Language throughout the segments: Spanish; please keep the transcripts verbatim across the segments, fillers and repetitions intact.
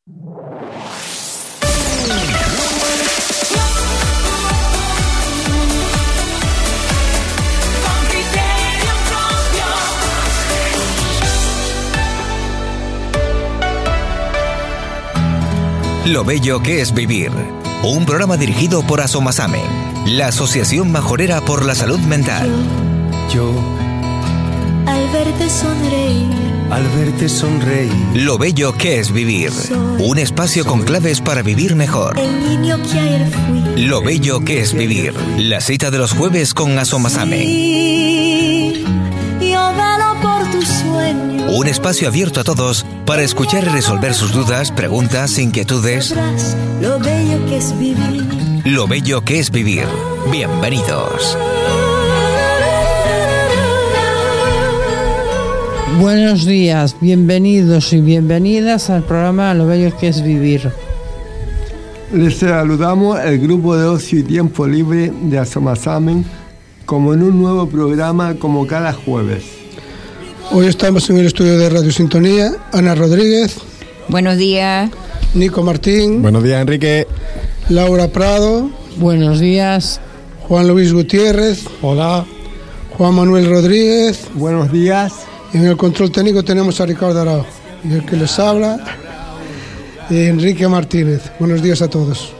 Lo bello que es vivir. Un programa dirigido por Asomasamen, la Asociación Majorera por la Salud Mental. Yo, al verte sonreír, al verte sonreír. Lo bello que es vivir. Un espacio con claves para vivir mejor. el niño que ayer fui. Lo bello que es vivir. La cita de los jueves con Asomasamen. Sí, yo velo por tus sueños. Un espacio abierto a todos para escuchar y resolver sus dudas, preguntas, inquietudes. Sabrás lo bello que es vivir. Lo bello que es vivir. Bienvenidos. Buenos días, bienvenidos y bienvenidas al programa Lo bello que es vivir. Les saludamos el grupo de ocio y tiempo libre de Asomasamen como en un nuevo programa como cada jueves. Hoy estamos en el estudio de Radio Sintonía, Ana Rodríguez. Buenos días. Nico Martín. Buenos días, Enrique. Laura Prado. Buenos días. Juan Luis Gutiérrez. Hola. Juan Manuel Rodríguez. Buenos días. Y en el control técnico tenemos a Ricardo Arao. Y el que les habla, Enrique Martínez. Buenos días a todos.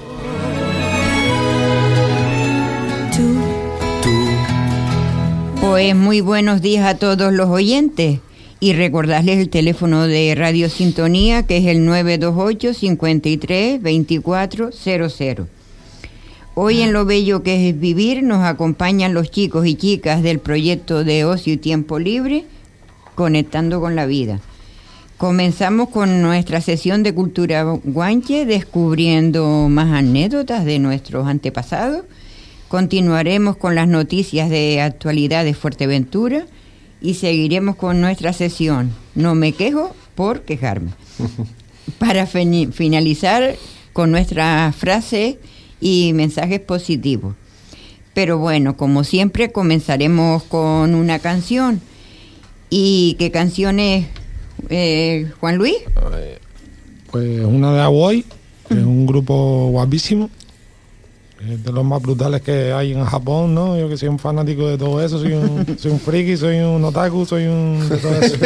Pues muy buenos días a todos los oyentes y recordarles el teléfono de Radio Sintonía, que es el nueve dos ocho, cinco tres, dos cuatro cero cero. Hoy en Lo bello que es vivir nos acompañan los chicos y chicas del proyecto de ocio y tiempo libre Conectando con la Vida. Comenzamos con nuestra sesión de cultura guanche, descubriendo más anécdotas de nuestros antepasados. Continuaremos con las noticias de actualidad de Fuerteventura y seguiremos con nuestra sesión No me quejo por quejarme. Para fin- finalizar con nuestra frase y mensajes positivos. Pero bueno, como siempre, comenzaremos con una canción. ¿Y qué canción es, eh, Juan Luis? Pues una de Aoi, que es un grupo guapísimo. Es de los más brutales que hay en Japón, ¿no? Yo que soy un fanático de todo eso, soy un, soy un friki, soy un otaku, soy un... de todo eso.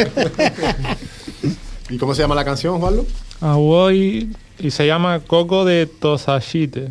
¿Y cómo se llama la canción, Juanlu? Aoi, y se llama Coco de Tosashite.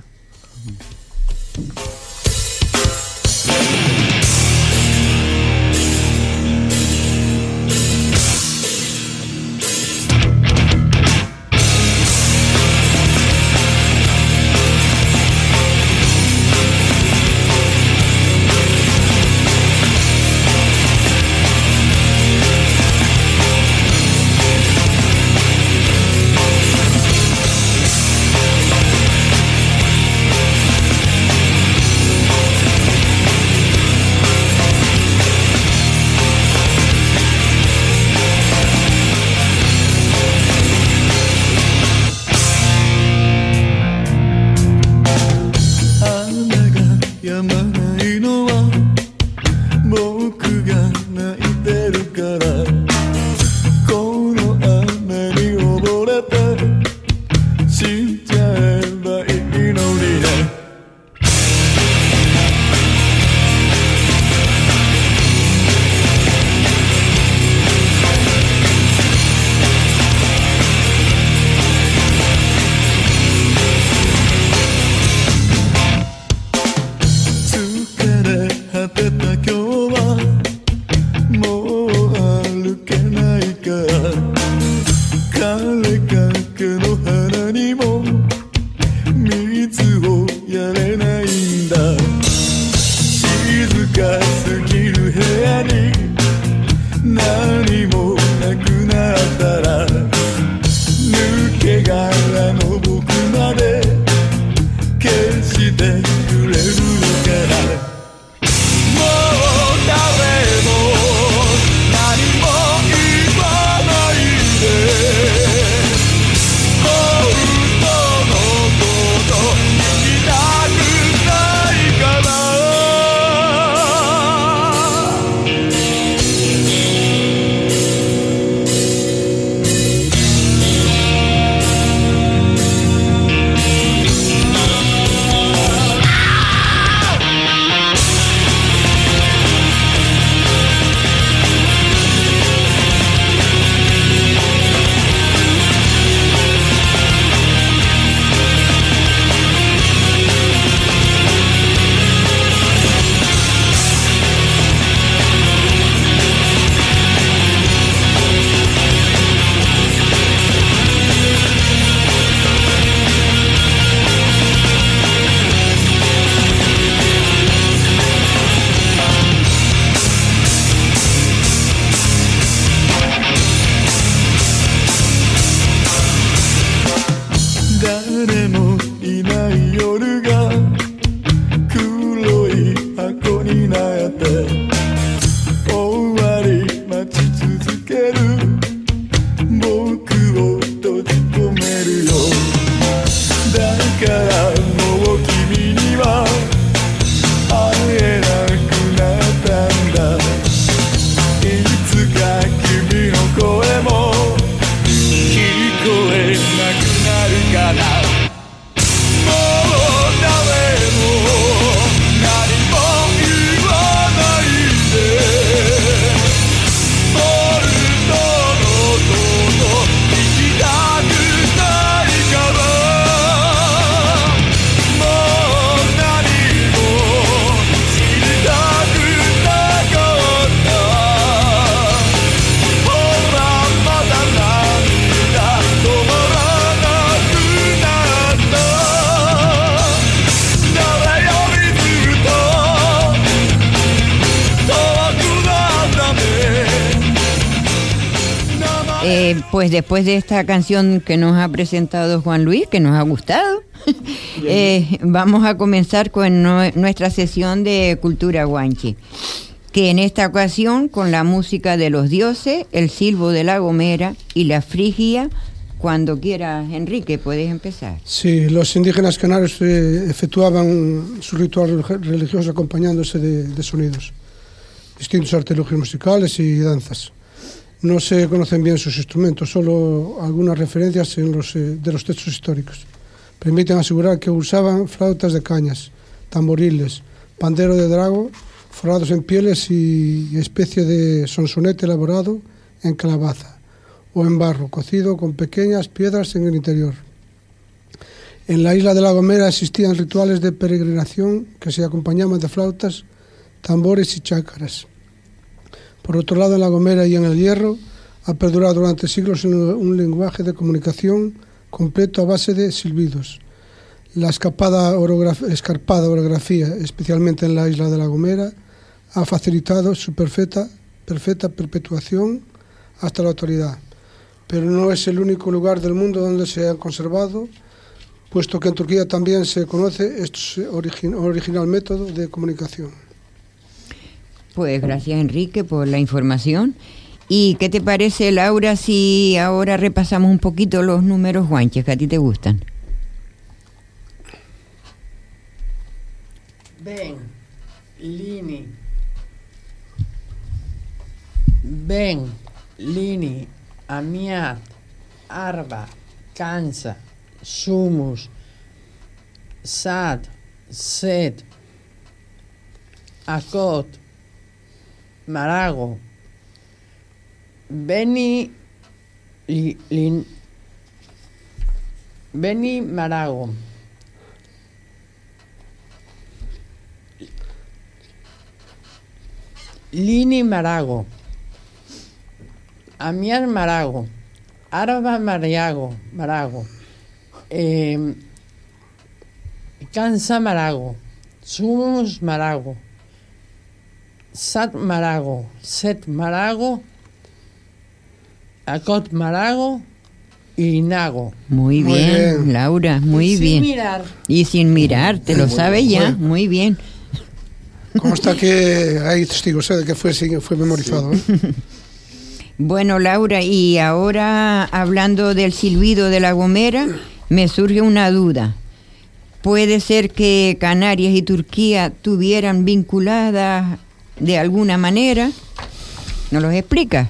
誰もいない夜が黒い箱になって終わり待ち続ける僕を閉じ込めるよ。だからもう君には会えなくなったんだ。いつか君の声も聞こえなくなるから。もう誰も何も言わないで。俺とのこと聞きたくないから。もう何も知りたくなかった。ほらまた涙止まらなくなった。誰よりずっと遠くなんだね。 Eh, pues después de esta canción que nos ha presentado Juan Luis, que nos ha gustado, eh, vamos a comenzar con no- nuestra sesión de Cultura Guanche, que en esta ocasión con la música de los dioses, el silbo de la gomera y la frigia. Cuando quieras, Enrique, puedes empezar. Sí, los indígenas canarios eh, efectuaban su ritual religioso acompañándose de, de sonidos, distintos artilugios musicales y danzas. No se conocen bien sus instrumentos, solo algunas referencias en los, eh, de los textos históricos. Permiten asegurar que usaban flautas de cañas, tamboriles, pandero de drago, forrados en pieles y especie de sonsonete elaborado en calabaza o en barro, cocido con pequeñas piedras en el interior. En la isla de La Gomera existían rituales de peregrinación que se acompañaban de flautas, tambores y chácaras. Por otro lado, en La Gomera y en El Hierro ha perdurado durante siglos un lenguaje de comunicación completo a base de silbidos. La escarpada, orograf- escarpada orografía, especialmente en la isla de La Gomera, ha facilitado su perfecta, perfecta perpetuación hasta la actualidad. Pero no es el único lugar del mundo donde se han conservado, puesto que en Turquía también se conoce este origi- original método de comunicación. Pues gracias, Enrique, por la información. ¿Y qué te parece, Laura, si ahora repasamos un poquito los números guanches que a ti te gustan? Ben, Lini. Ben, Lini, Amiat, Arba, Kansa, Sumus, Sad, Set, Akot, Marago, Beni, li, lin, Beni Marago, Lini Marago, Amiar Marago, Arba Mariago, Marago, eh, Kansa Marago, Sumus Marago, Sat Marago, Set Marago, Akot Marago y Nago. Muy, Muy bien, bien. Laura, muy Y bien. sin mirar. Y sin mirar, te lo sabes ya, Bueno. muy bien. Consta que hay testigos eh, de que fue, sí, fue memorizado. ¿eh? Bueno, Laura, y ahora hablando del silbido de La Gomera, me surge una duda. ¿Puede ser que Canarias y Turquía tuvieran vinculadas de alguna manera? ¿Nos los explicas?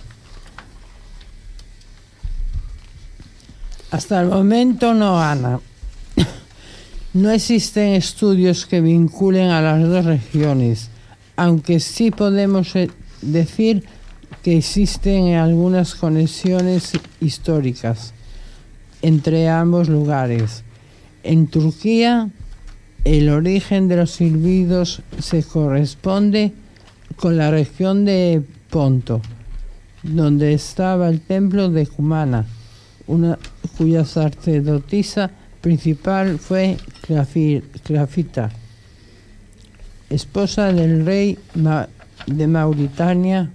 Hasta el momento no, Ana. No existen estudios que vinculen a las dos regiones, aunque sí podemos eh, decir que existen algunas conexiones históricas entre ambos lugares. En Turquía, el origen de los silbidos se corresponde con la región de Ponto, donde estaba el templo de Cumana, una cuya sacerdotisa principal fue Cleafita, esposa del rey Ma- de Mauritania,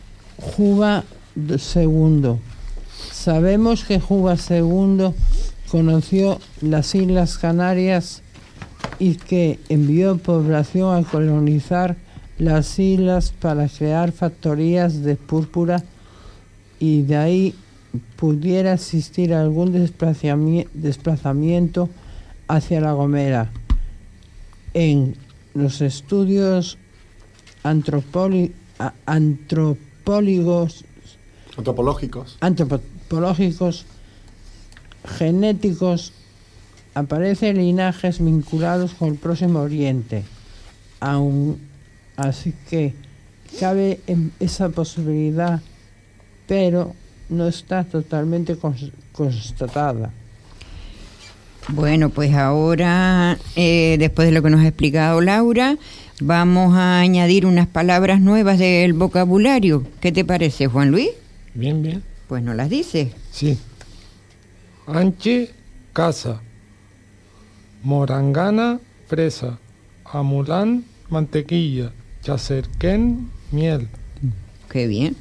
Juba segundo. Sabemos que Juba segundo conoció las Islas Canarias y que envió población a colonizar las islas para crear factorías de púrpura, y de ahí pudiera existir algún desplazami- desplazamiento hacia La Gomera. En los estudios antropoli- a- antropólogos, Antropológicos. antropológicos genéticos aparecen linajes vinculados con el Próximo Oriente. Aún así que cabe en esa posibilidad, pero no está totalmente cons- constatada. Bueno, pues ahora, eh, después de lo que nos ha explicado Laura, vamos a añadir unas palabras nuevas del vocabulario. ¿Qué te parece, Juan Luis? Bien, bien. Pues no las dices. Sí. Anche, casa. Morangana, fresa. Amulán, mantequilla. Chacerquén, miel. Qué bien.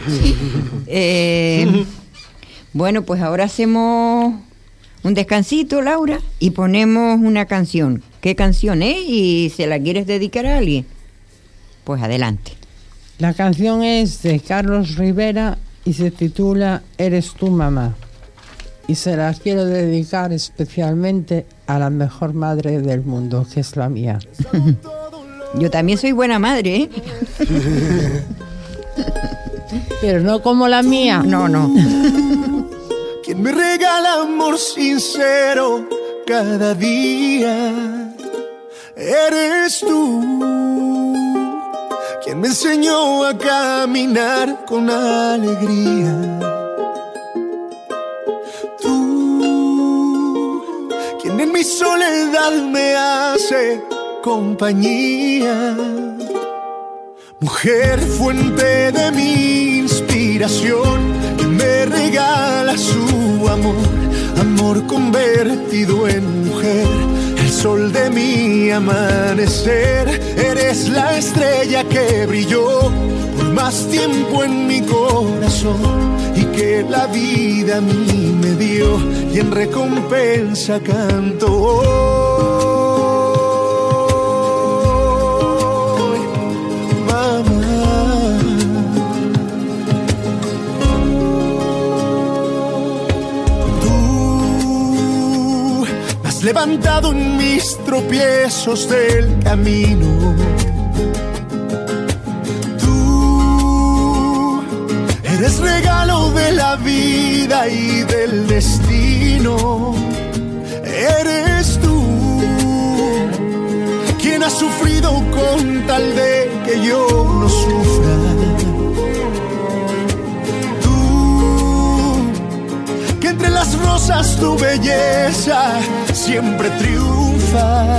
eh, bueno, pues ahora hacemos un descansito, Laura, y ponemos una canción. ¿Qué canción es? Y se la quieres dedicar a alguien. Pues adelante. La canción es de Carlos Rivera y se titula Eres tú, mamá. Y se la quiero dedicar especialmente a la mejor madre del mundo, que es la mía. Yo también soy buena madre, ¿eh? Pero no como la mía. No, no. Quien me regala amor sincero cada día, eres tú. Quien me enseñó a caminar con alegría. Tú, quien en mi soledad me hace compañía. Mujer, fuente de mi inspiración, que me regala su amor, amor convertido en mujer, el sol de mi amanecer. Eres la estrella que brilló por más tiempo en mi corazón y que la vida a mí me dio, y en recompensa canto. Levantado en mis tropiezos del camino. Tú eres regalo de la vida y del destino. Eres tú quien ha sufrido con tal de que yo no sufra. Entre las rosas tu belleza siempre triunfa.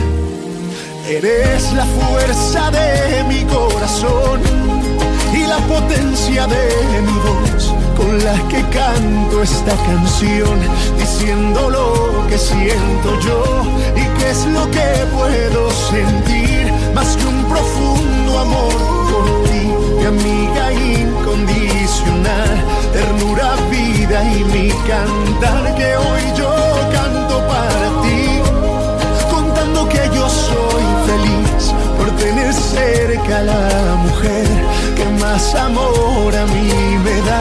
Eres la fuerza de mi corazón y la potencia de mi voz, con la que canto esta canción, diciendo lo que siento yo y qué es lo que puedo sentir, más que un profundo amor por ti, mi amiga incondicional, ternura, vida y mi cantar, que hoy yo canto para ti, contando que yo soy feliz por tener cerca a la mujer que más amor a mí me da.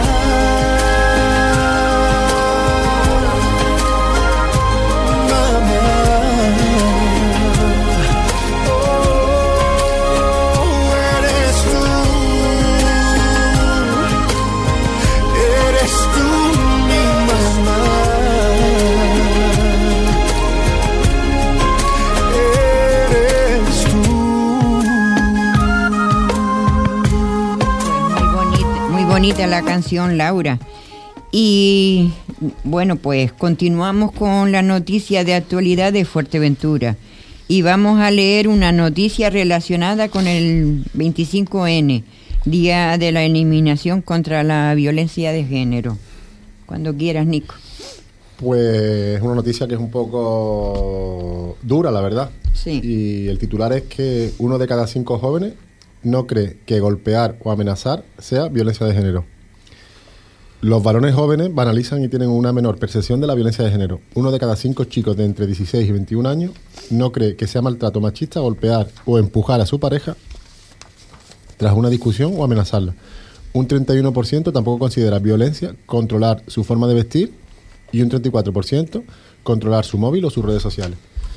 Bonita la canción, Laura. Y bueno, pues continuamos con la noticia de actualidad de Fuerteventura y vamos a leer una noticia relacionada con el veinticinco ene, Día de la Eliminación contra la Violencia de Género. Cuando quieras, Nico. Pues una noticia que es un poco dura, la verdad. Sí. Y el titular es que uno de cada cinco jóvenes no cree que golpear o amenazar sea violencia de género. Los varones jóvenes banalizan y tienen una menor percepción de la violencia de género. Uno de cada cinco chicos de entre dieciséis y veintiún años no cree que sea maltrato machista golpear o empujar a su pareja tras una discusión o amenazarla. Un treinta y uno por ciento tampoco considera violencia controlar su forma de vestir y un treinta y cuatro por ciento controlar su móvil o sus redes sociales.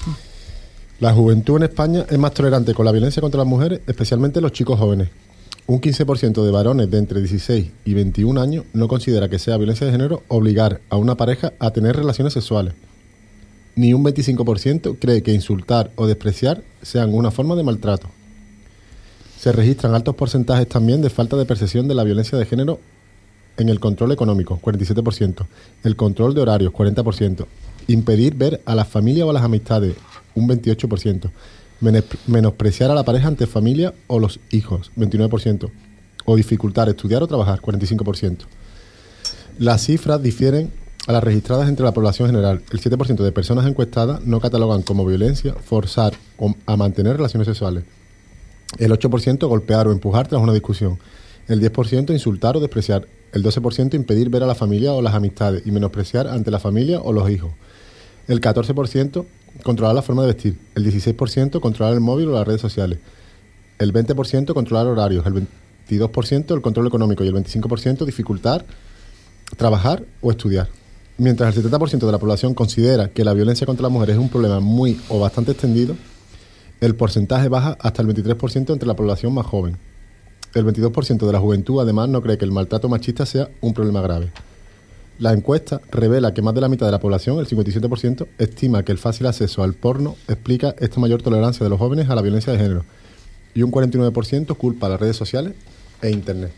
La juventud en España es más tolerante con la violencia contra las mujeres, especialmente los chicos jóvenes. Un quince por ciento de varones de entre dieciséis y veintiún años no considera que sea violencia de género obligar a una pareja a tener relaciones sexuales. Ni un veinticinco por ciento cree que insultar o despreciar sean una forma de maltrato. Se registran altos porcentajes también de falta de percepción de la violencia de género en el control económico, cuarenta y siete por ciento, el control de horarios, cuarenta por ciento, impedir ver a las familias o a las amistades, un veintiocho por ciento, menospreciar a la pareja ante familia o los hijos, veintinueve por ciento, o dificultar estudiar o trabajar, cuarenta y cinco por ciento. Las cifras difieren a las registradas entre la población general. El siete por ciento de personas encuestadas no catalogan como violencia forzar a mantener relaciones sexuales. El ocho por ciento golpear o empujar tras una discusión. El diez por ciento insultar o despreciar. El doce por ciento impedir ver a la familia o las amistades y menospreciar ante la familia o los hijos. El catorce por ciento controlar la forma de vestir. El dieciséis por ciento controlar el móvil o las redes sociales. El veinte por ciento controlar horarios. El veintidós por ciento el control económico y el veinticinco por ciento dificultar trabajar o estudiar. Mientras el setenta por ciento de la población considera que la violencia contra las mujeres es un problema muy o bastante extendido, el porcentaje baja hasta el veintitrés por ciento entre la población más joven. El veintidós por ciento de la juventud además no cree que el maltrato machista sea un problema grave. La encuesta revela que más de la mitad de la población, el cincuenta y siete por ciento, estima que el fácil acceso al porno explica esta mayor tolerancia de los jóvenes a la violencia de género. Y un cuarenta y nueve por ciento culpa a las redes sociales e Internet.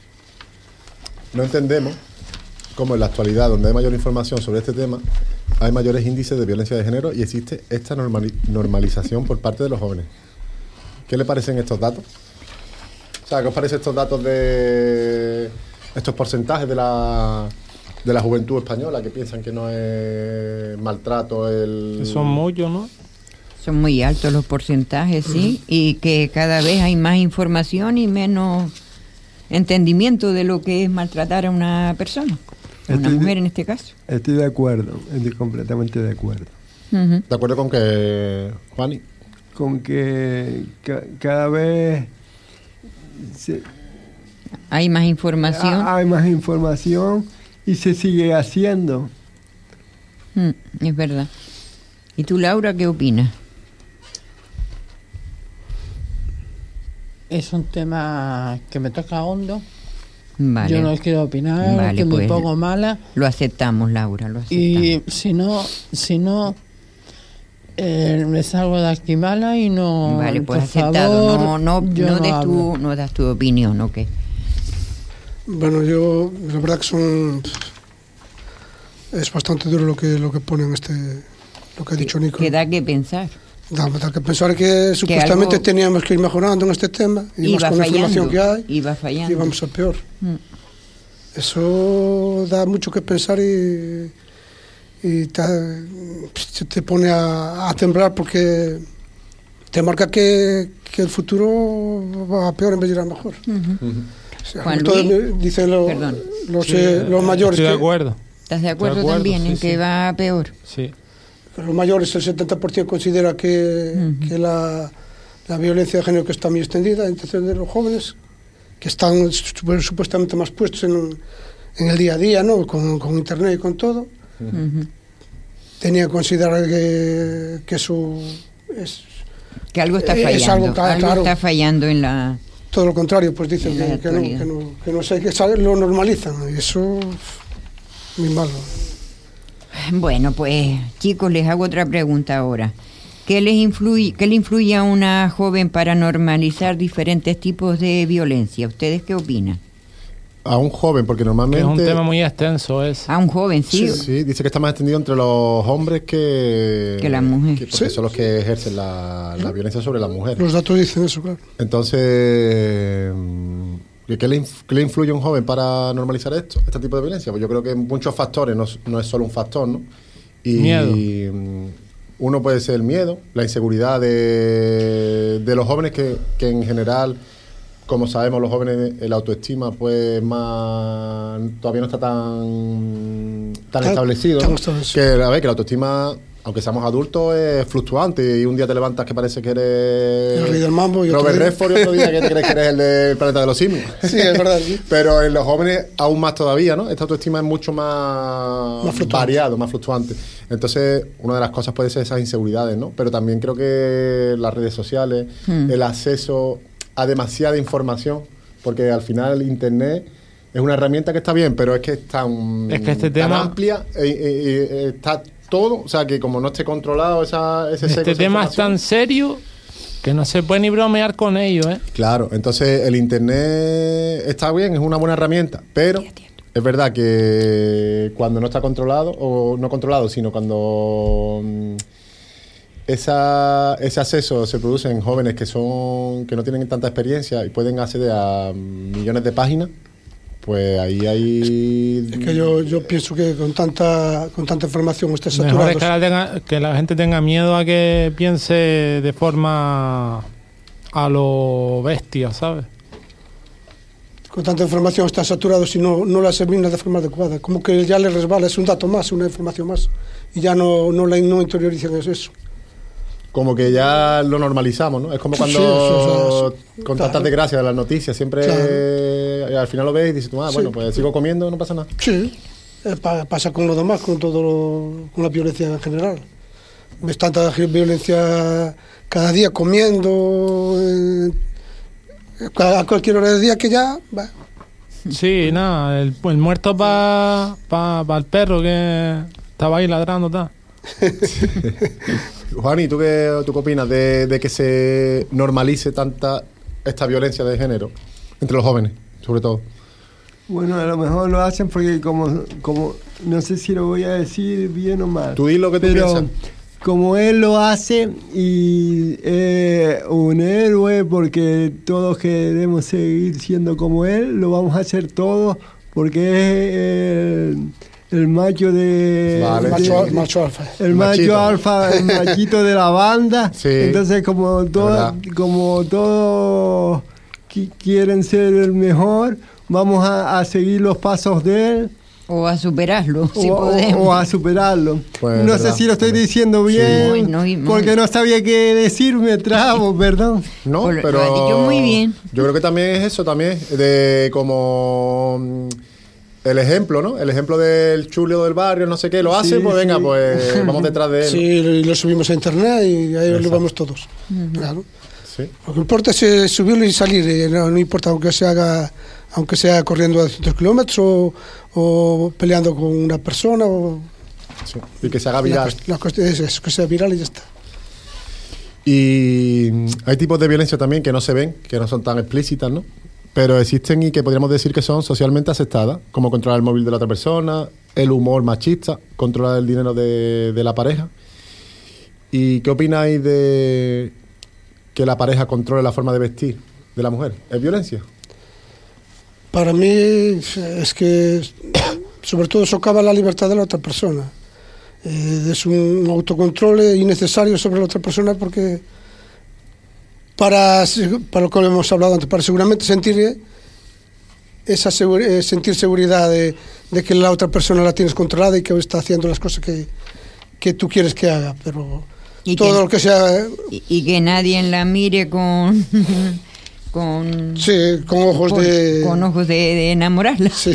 No entendemos cómo en la actualidad, donde hay mayor información sobre este tema, hay mayores índices de violencia de género y existe esta normali- normalización por parte de los jóvenes. ¿Qué le parecen estos datos? O sea, ¿qué os parecen estos datos de estos porcentajes de la, de la juventud española que piensan que no es maltrato el... Son muchos, ¿no? Son muy altos los porcentajes, sí, y que cada vez hay más información y menos entendimiento de lo que es maltratar a una persona. Una Estoy mujer de, en este caso. Estoy de acuerdo, estoy completamente de acuerdo. Uh-huh. ¿De acuerdo con que, Juani? Con que ca- cada vez se, hay más información. Hay más información y se sigue haciendo. Mm, es verdad. ¿Y tú, Laura, qué opinas? Es un tema que me toca hondo. Vale. Yo no quiero opinar, Vale, que pues, me pongo mala. Lo aceptamos, Laura, lo aceptamos. Y si no, si no eh, me salgo de aquí mala y no. Vale, pues por aceptado. favor, no, no, yo no, no des hablo. tu, no das tu opinión, ¿o qué? Bueno, yo, la verdad que son... Es bastante duro lo que lo que ponen este... Lo que ha dicho Nico. Que da que pensar. Da, da que pensar que supuestamente algo teníamos que ir mejorando en este tema y más iba con la fallando, información que hay. Iba fallando. Y vamos a peor. Mm. Eso da mucho que pensar y, y te, te pone a, a temblar porque te marca que, que el futuro va a peor en vez de ir a mejor. Uh-huh. O sea, Juan todos Luis, dicen lo- perdón. los, Sí, eh, los mayores estoy de que acuerdo. ¿Estás de acuerdo, De acuerdo, también sí, en que sí. va a peor? Sí. los mayores el setenta por ciento considera que, Ujú. que la, la violencia de género que está muy extendida, entonces de los jóvenes que están sup- supuestamente más puestos en, en el día a día, ¿no? con, con internet y con todo, Ujú. tenía que considerar que, que eso es Que algo está Es fallando. algo, algo claro, claro. está fallando en la... todo lo contrario, pues dicen En la que, que no, actualidad. que, no, que no sé, que sabe- lo normalizan y eso muy malo. Bueno, pues chicos, les hago otra pregunta ahora. ¿Qué les influye, qué le influye a una joven para normalizar diferentes tipos de violencia? ¿Ustedes qué opinan? A un joven, porque Que normalmente... es un tema muy extenso ese. A un joven, sí. Sí, sí, dice que está más extendido entre los hombres que... Que las mujeres. que- porque Sí. son los que ejercen la, la violencia sobre la mujer. Los datos dicen eso, claro. Entonces, mm, ¿qué le, inf- qué le influye a un joven para normalizar esto, este tipo de violencia? Pues yo creo que muchos factores, no, es- no es solo un factor, ¿no? Y Miedo. mm, uno puede ser el miedo, la inseguridad de, de los jóvenes que, que en general como sabemos los jóvenes, el autoestima pues más todavía no está tan tan Tan- establecido, tan ¿no? establecido. Que a ver, que la autoestima, aunque seamos adultos, es fluctuante y un día te levantas que parece que eres El rey del mambo y otro Robert día- Redford y otro día que te crees que eres el del planeta de los simios. Sí, es verdad, sí. Pero en los jóvenes aún más todavía, ¿no? Esta autoestima es mucho más, Más fluctuante. variado, más fluctuante. Entonces, una de las cosas puede ser esas inseguridades, ¿no? Pero también creo que las redes sociales, Hmm. el acceso a demasiada información, porque al final el Internet es una herramienta que está bien, pero es que es tan, Es que este tan tema- amplia, eh, eh, eh, está todo, o sea, que como no esté controlado esa, ese seco, Este esa tema es información. tan serio que no se puede ni bromear con ello, ¿eh? Claro, entonces el Internet está bien, es una buena herramienta, pero es verdad que cuando no está controlado, o no controlado, sino cuando mm, esa, ese acceso se produce en jóvenes que son que no tienen tanta experiencia y pueden acceder a millones de páginas, pues ahí hay... Es que yo, yo pienso que con tanta con tanta información está Mejor saturado. es que la, tenga- que la gente tenga miedo a que piense de forma a lo bestia, ¿sabes? Con tanta información está saturado si no, no la examina de forma adecuada. Como que ya le resbala, es un dato más, una información más. Y ya no, no la no interiorizan eso. Como que ya lo normalizamos, ¿no? Es como Sí, cuando sí, sí, sí. con Claro. tantas desgracias de las noticias, siempre Claro. eh, al final lo ves y dices tú, ah, Sí. bueno, pues sigo comiendo, no pasa nada. Sí, eh, pa- pasa con lo demás, con todo lo- con la violencia en general. Ves tanta violencia cada día comiendo, eh, a cualquier hora del día que ya... bah, Sí, nada, el, el muerto para pa, pa el perro que estaba ahí ladrando, tal. Juan, ¿y tú qué, tú qué opinas de, de que se normalice tanta esta violencia de género entre los jóvenes, sobre todo? Bueno, a lo mejor lo hacen porque como, como no sé si lo voy a decir bien o mal. Tú di lo que tú pero piensas. como él lo hace y es un héroe porque todos queremos seguir siendo como él, lo vamos a hacer todos porque es el, el macho de... Vale. macho, de- macho alfa. el macho Machito. alfa, el machito de la banda. Sí, Entonces, como todo, verdad. como todos qui- quieren ser el mejor, vamos a, a seguir los pasos de él O a superarlo, si o, podemos. o a superarlo. Pues, no verdad, sé si lo estoy verdad. diciendo bien, Bueno, y muy- porque no sabía qué decir, me trabo, perdón. No, Pues lo- pero lo has dicho muy bien. yo creo que también es eso también, de como mm, el ejemplo, ¿no? El ejemplo del chulio del barrio, no sé qué, lo hace, Sí, pues venga, sí. pues vamos detrás de él. Sí, y lo subimos a internet y ahí lo Exacto. vamos todos. Claro. Sí. Lo que importa es eh, subirlo y salir, eh, no, no importa aunque se haga, aunque sea corriendo a doscientos kilómetros o, o peleando con una persona o Sí. Y que se haga la, viral. cuest- la cuestión es eso, que sea viral y ya está. Y mm, hay tipos de violencia también que no se ven, que no son tan explícitas, ¿no? Pero existen y que podríamos decir que son socialmente aceptadas, como controlar el móvil de la otra persona, el humor machista, controlar el dinero de, de la pareja. ¿Y qué opináis de que la pareja controle la forma de vestir de la mujer? ¿Es violencia? Para mí es que sobre todo socava la libertad de la otra persona. Eh, es un autocontrol innecesario sobre la otra persona porque para, para lo que hemos hablado antes, para seguramente sentir eh, esa seguri- eh, sentir seguridad de, de que la otra persona la tienes controlada y que está haciendo las cosas que, que tú quieres que haga, pero Y todo que- lo que sea Y, y que nadie la mire con con sí, con ojos con, de con ojos de, de enamorarla. sí.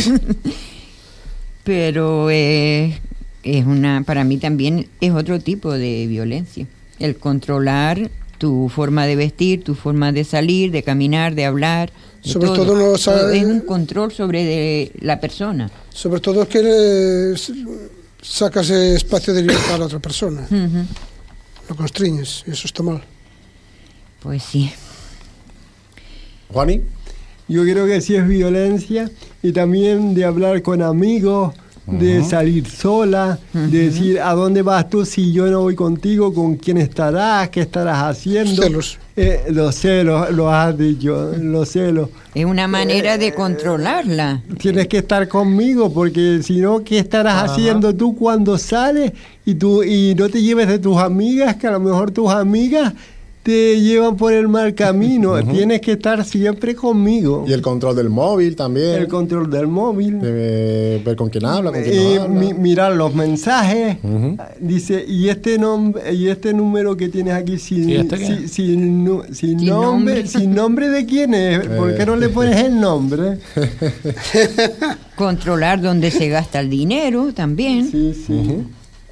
Pero eh, es una, para mí también es otro tipo de violencia. El controlar tu forma de vestir, tu forma de salir, de caminar, de hablar. de Sobre todo no sabe- Todo es un control sobre de la persona. Sobre todo es que le sacas espacio de libertad a la otra persona. Ujú. Lo constriñes y eso está mal. Pues sí. Juani, Yo creo que sí es violencia y también de hablar con amigos, de salir sola, de decir a dónde vas tú si yo no voy contigo, con quién estarás, qué estarás haciendo. Celos. Eh, los celos, lo has dicho, los celos. Es una manera de controlarla. Tienes que estar conmigo porque si no, ¿qué estarás Ajá. haciendo tú cuando sales y tú y no te lleves de tus amigas, que a lo mejor tus amigas te llevan por el mal camino. Uh-huh. Tienes que estar siempre conmigo. Y el control del móvil también. El control del móvil. De ver con quién habla, con quién eh, no habla. Mi, mirar los mensajes. Uh-huh. Dice, y este nombre, y este número que tienes aquí sin, ¿Y este sin, sin, no, sin, Sin nombre, nombre. sin nombre de quién es. ¿Por qué no le pones el nombre? Controlar dónde se gasta el dinero también. Sí, sí. Uh-huh.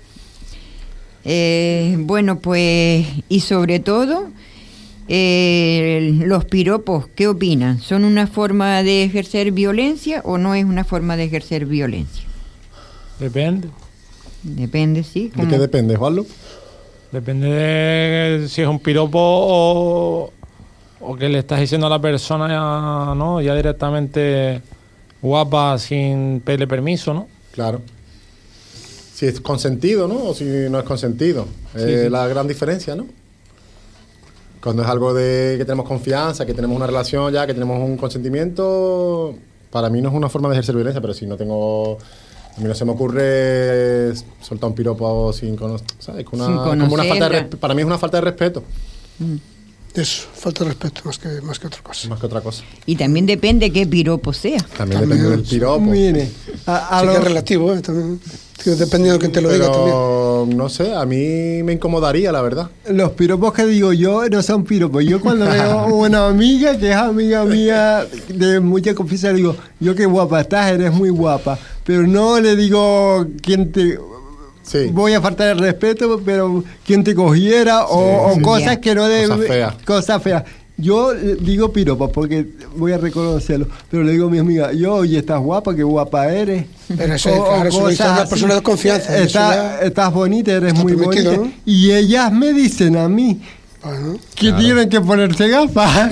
Eh, bueno, pues, y sobre todo, eh, los piropos, ¿qué opinan? ¿Son una forma de ejercer violencia o no es una forma de ejercer violencia? Depende. Depende, sí. ¿De qué depende, Juanlo? Depende de si es un piropo o, o que le estás diciendo a la persona, ya, ¿no? Ya directamente guapa sin pedirle permiso, ¿no? Claro. Si es consentido, ¿no? O si no es consentido. Sí, eh, sí. La gran diferencia, ¿no? Cuando es algo de que tenemos confianza, que tenemos una relación ya, que tenemos un consentimiento, para mí no es una forma de ejercer violencia, pero si no tengo... A mí no se me ocurre soltar un piropo sin conocer, ¿sabes? Una, Sin como una falta de resp- para mí es una falta de respeto. Mm. Eso, falta de respeto más que, más que otra cosa. Más que otra cosa. Y también depende qué piropo sea. También, También, depende del piropo. Mire, a, a Sí que los- es relativo, ¿eh? También. Sí, dependiendo de quién te lo diga también. Pero no sé, a mí me incomodaría, la verdad. los piropos que digo yo no son piropos. Yo cuando veo una amiga que es amiga mía de mucha confianza, le digo, yo qué guapa estás, eres muy guapa. Pero no le digo quién te... Sí. Voy a faltar el respeto, pero quién te cogiera o, Sí, o sí. cosas Ya. que no deben... Cosas feas. Cosas feas. Yo eh, digo piropos porque voy a reconocerlo, pero le digo a mi amiga, yo, oye, estás guapa, qué guapa eres. Pero eso, O- o claro, eso lo dice cosas una así. persona de confianza. Eh, Eso está- ya estás bonita, eres está muy permitido, bonita. ¿no? Y ellas me dicen a mí Bueno, que tienen que ponerse gafas.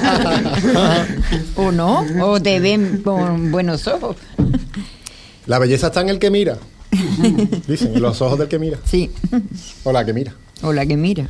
¿O no? ¿O te ven con buenos ojos? La belleza está en el que mira. Dicen, en los ojos del que mira. Sí. O la que mira. O la que mira.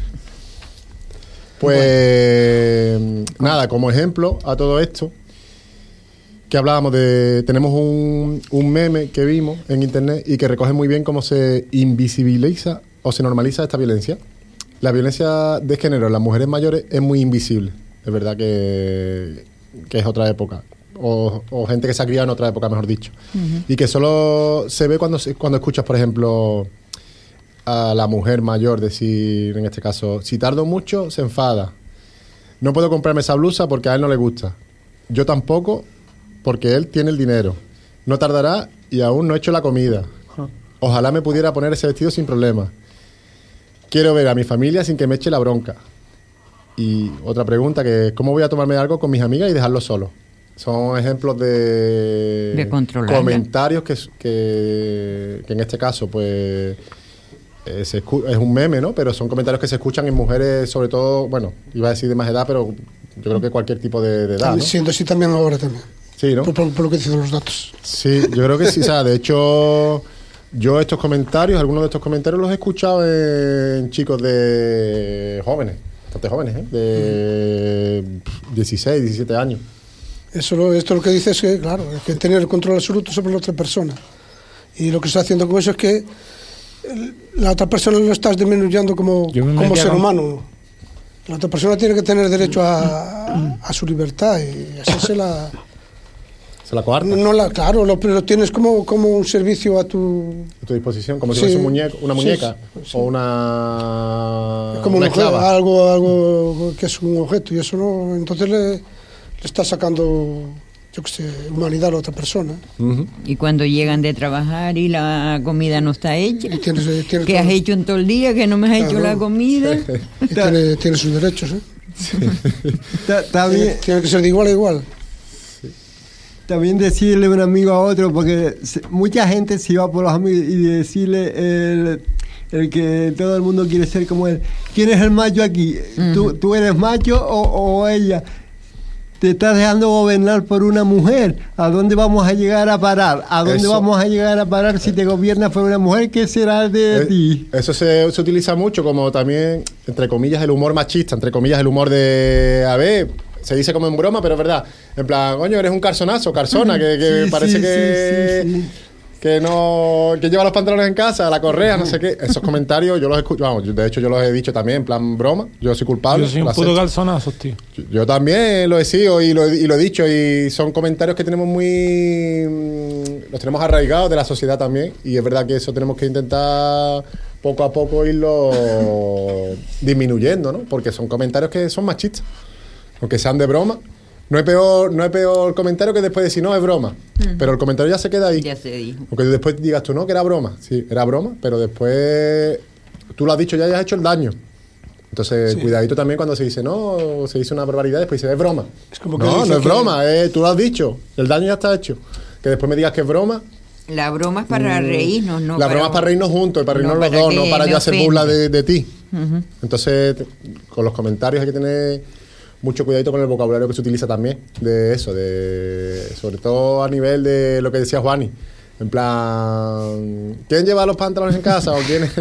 Pues nada, como ejemplo a todo esto, que hablábamos de... Tenemos un, un meme que vimos en internet y que recoge muy bien cómo se invisibiliza o se normaliza esta violencia. La violencia de género en las mujeres mayores es muy invisible. Es verdad que, que es otra época. O, o gente que se ha criado en otra época, mejor dicho. Ujú. Y que solo se ve cuando, se- cuando escuchas, por ejemplo, a la mujer mayor decir, en este caso, si tardo mucho, se enfada. No puedo comprarme esa blusa porque a él no le gusta. Yo tampoco, porque él tiene el dinero. No tardará y aún no he hecho la comida. Ojalá me pudiera poner ese vestido sin problema. Quiero ver a mi familia sin que me eche la bronca. Y otra pregunta que es, ¿cómo voy a tomarme algo con mis amigas y dejarlo solo? Son ejemplos de, De controlarla. comentarios que, que, que en este caso, pues, eh, se escu- es un meme, ¿no? Pero son comentarios que se escuchan en mujeres, sobre todo, bueno, iba a decir de más edad, pero yo creo que cualquier tipo de, de edad, ¿no? siendo así también ahora también. Sí, ¿no? Por, por- por lo que dicen los datos. Sí, yo creo que sí. O sea, de hecho, yo estos comentarios, algunos de estos comentarios los he escuchado en chicos de jóvenes, bastante jóvenes, ¿eh? De dieciséis, diecisiete años. Eso lo, esto lo que dice es que, claro, hay que tener el control absoluto sobre la otra persona. Y lo que está haciendo con eso es que el- la otra persona lo estás disminuyendo como, Yo me como metía ser con- humano. La otra persona tiene que tener derecho a, a su libertad y así se la... Se la coarta No, no la, claro, lo, lo tienes como, como un servicio a tu... a tu disposición, como si Sí. fuese un muñeco, una Sí, muñeca sí. o una, como una un objeto, esclava. algo, algo que es un objeto y eso no... Entonces le, le está sacando, yo qué sé, humanidad a la otra persona. Ujú. Y cuando llegan de trabajar y la comida no está hecha, Y tienes, tienes ¿qué has todo- hecho en todo el día? ¿Que no me has hecho Claro. la comida? y tiene, tiene sus derechos, ¿eh? Ta- También, Tiene, tiene que ser de igual a igual. también decirle un amigo a otro, porque se- mucha gente se va por los amigos y decirle el, el que todo el mundo quiere ser como él. ¿Quién es el macho aquí? ¿Tú, tú eres macho o, o ella? Te estás dejando gobernar por una mujer. ¿A dónde vamos a llegar a parar? ¿A dónde Eso- vamos a llegar a parar si te gobiernas por una mujer? ¿Qué será de Eh, ti? Eso se, se utiliza mucho como también, entre comillas, el humor machista, entre comillas, el humor de, a ver, se dice como en broma, pero es verdad. En plan, coño, eres un carzonazo, carzona, que, que Sí, parece sí, que... sí, sí, sí. que no que lleva los pantalones en casa, la correa, no sé qué. Esos comentarios yo los escucho, vamos, yo- de hecho yo los he dicho también en plan broma. Yo soy culpable. Yo soy un lo puto acepto. calzonazo, tío. Yo- Yo también lo he sido y lo, he- y lo he dicho y son comentarios que tenemos muy... mm, los tenemos arraigados de la sociedad también y es verdad que eso tenemos que intentar poco a poco irlo disminuyendo, ¿no? Porque son comentarios que son machistas, aunque sean de broma. No es peor, no es peor el comentario que después decir, no, es broma. Pero el comentario ya se queda ahí. Ya se dijo. Aunque después digas tú, no, que era broma. Sí, era broma, pero después tú lo has dicho, ya has hecho el daño. Entonces, Sí. cuidadito también cuando se dice, no, se dice una barbaridad, después dice, es broma. Es como que no, dice no es que- broma, eh, tú lo has dicho, el daño ya está hecho. Que después me digas que es broma. La broma es para mm, reírnos, ¿no? La broma es para reírnos juntos, para reírnos no los para dos, que no para me yo hacer ofenda. burla de, de ti. Ujú. Entonces, te- con los comentarios hay que tener mucho cuidadito con el vocabulario que se utiliza también, de eso, de sobre todo a nivel de lo que decía Juani. En plan, ¿quién lleva los pantalones en casa o quién?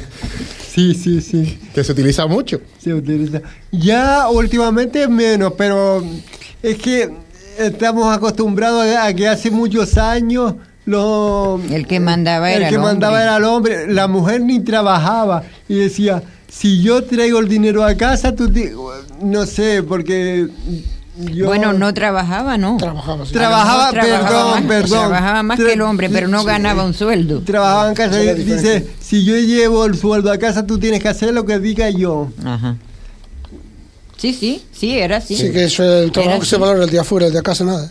Sí, sí, sí. Que se utiliza mucho. Se utiliza. Ya últimamente menos, pero es que estamos acostumbrados a que hace muchos años lo, El que mandaba el era que el mandaba hombre. era el hombre. La mujer ni trabajaba y decía, si yo traigo el dinero a casa, tú ti-". no sé, porque yo Bueno, no trabajaba, ¿no? Trabajaba, sí. trabajaba, A lo mejor trabajaba perdón, más, perdón. Trabajaba más Tra- que el hombre, pero no ganaba un sueldo. trabajaba en casa Esa y es la dice, diferencia. si yo llevo el sueldo a casa, tú tienes que hacer lo que diga yo. Ajá. Sí, sí, sí, era así. Sí, que eso es el trabajo Era que se así. valora el día afuera, el día a casa nada.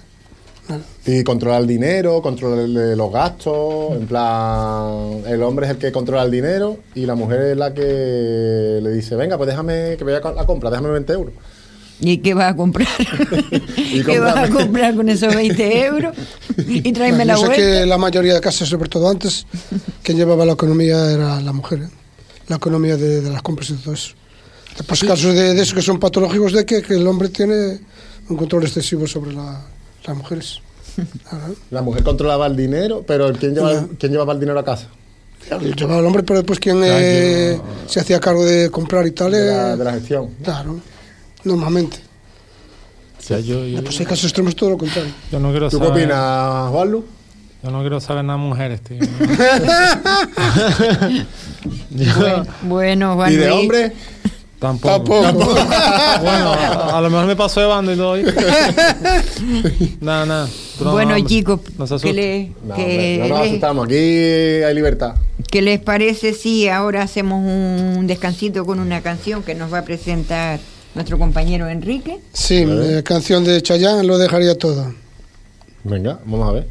Y controlar el dinero, controlar el- los gastos, en plan, el hombre es el que controla el dinero y la mujer es la que le dice, venga, pues déjame que vaya a la compra, déjame veinte euros. ¿Y qué vas a comprar? Y ¿Qué vas a cómprame. comprar con esos veinte euros? Y tráeme la Yo sé vuelta. que la mayoría de casas, sobre todo antes, quien llevaba la economía era la mujer, ¿eh? La economía de, de las compras y todo eso. Después casos de, de eso que son patológicos de que, que el hombre tiene un control excesivo sobre la- las mujeres. Claro. La mujer controlaba el dinero, pero ¿quién llevaba, ¿quién llevaba el dinero a casa? Llevaba el hombre, pero después quien eh, se hacía cargo de comprar y tal. De eh, la, de la gestión. Claro, normalmente. O sea, yo, yo, Después hay casos extremos todo lo contrario. yo no quiero ¿Tú qué saber. opinas, Juanlu? Yo no quiero saber nada de mujeres, tío. Bueno, bueno, Juan ¿Y de Luis. hombre? Tampoco. Tampoco. Bueno, a, a lo mejor me paso de bando y todo. Nada, nada. Tú no, Bueno, hombre, chicos, no se ¿qué, asusten. le- No, qué hombre, no nos le- asustamos, aquí hay libertad. qué les parece si ahora hacemos un descansito con una canción que nos va a presentar nuestro compañero Enrique? Sí, eh, canción de Chayanne lo dejaría todo. Venga, vamos a ver.